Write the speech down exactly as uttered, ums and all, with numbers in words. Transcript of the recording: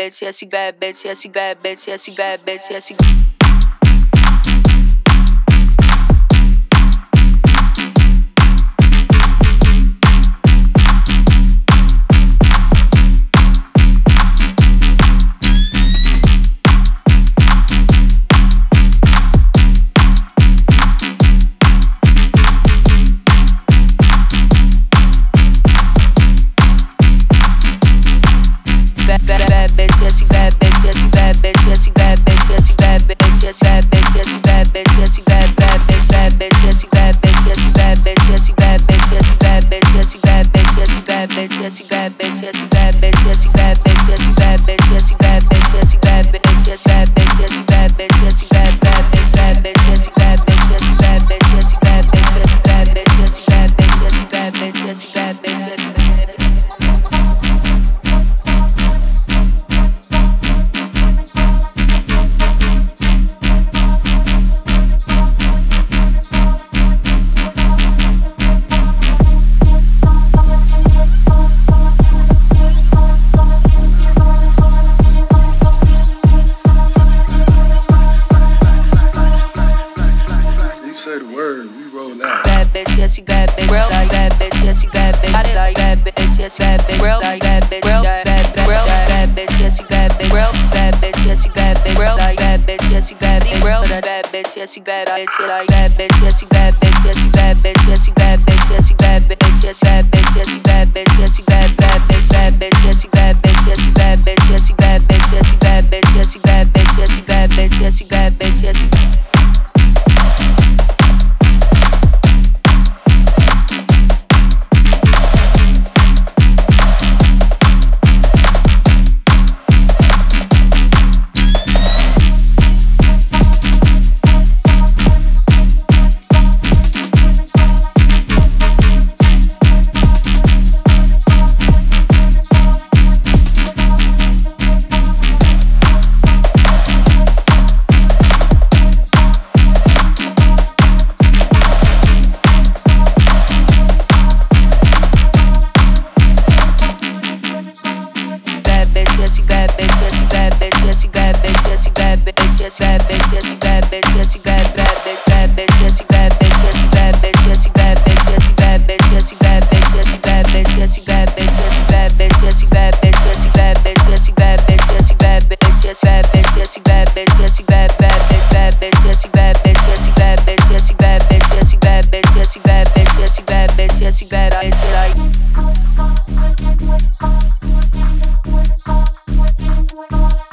bitch, yes, she bad bitch, yes, she bad bitch, yes, she bad bitch, yes, she. Yes, she bad bitch, yeah, like bad bitch, yes, she bad bitch, yes, she bad bitch, yes, she bad bitch, yes, she bad bitch, yes, bad bitch, yes, she bad bitch, yes, she bad bad bitch, bad bitch, yes, she bad bitch, yes, she bad bitch, yes, she bad bitch, yes, she bad bitch, yes, she bad bitch, yes, she bad bitch, yes, she bad bitch, yes, she. She bad, I bitch, like.